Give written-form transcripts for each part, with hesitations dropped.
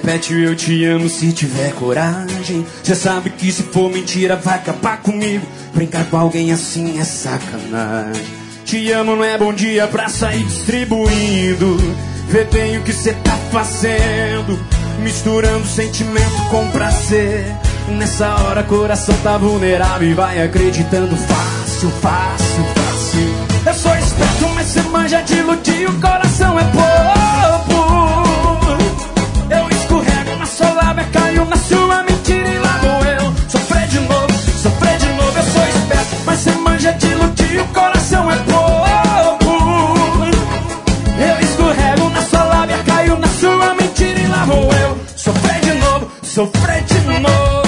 repete o eu te amo se tiver coragem. Cê sabe que se for mentira vai acabar comigo. Brincar com alguém assim é sacanagem. Te amo não é bom dia pra sair distribuindo. Vê bem o que cê tá fazendo, misturando sentimento com prazer. Nessa hora coração tá vulnerável e vai acreditando fácil, fácil, fácil. Eu sou esperto, mas cê manja de iludir, o coração é bobo. Eu escorrego na sua lábia, caio na sua mentira e lá vou eu sofrer de novo, sofrer de novo. Eu sou esperto, mas cê manja de iludir, o coração é bobo. Eu escorrego na sua lábia, caio na sua mentira e lá vou eu sofrer de novo, sofrer de novo.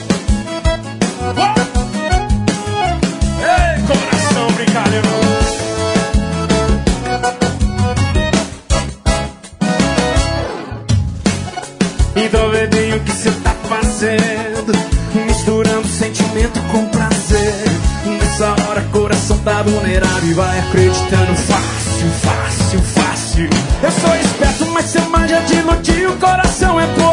Ei, coração brincalhão. Então vê bem o que cê tá fazendo, misturando sentimento com prazer. Nessa hora coração tá vulnerável e vai acreditando fácil, fácil, fácil. Eu sou esperto, mas cê manja de iludir, o coração é bom.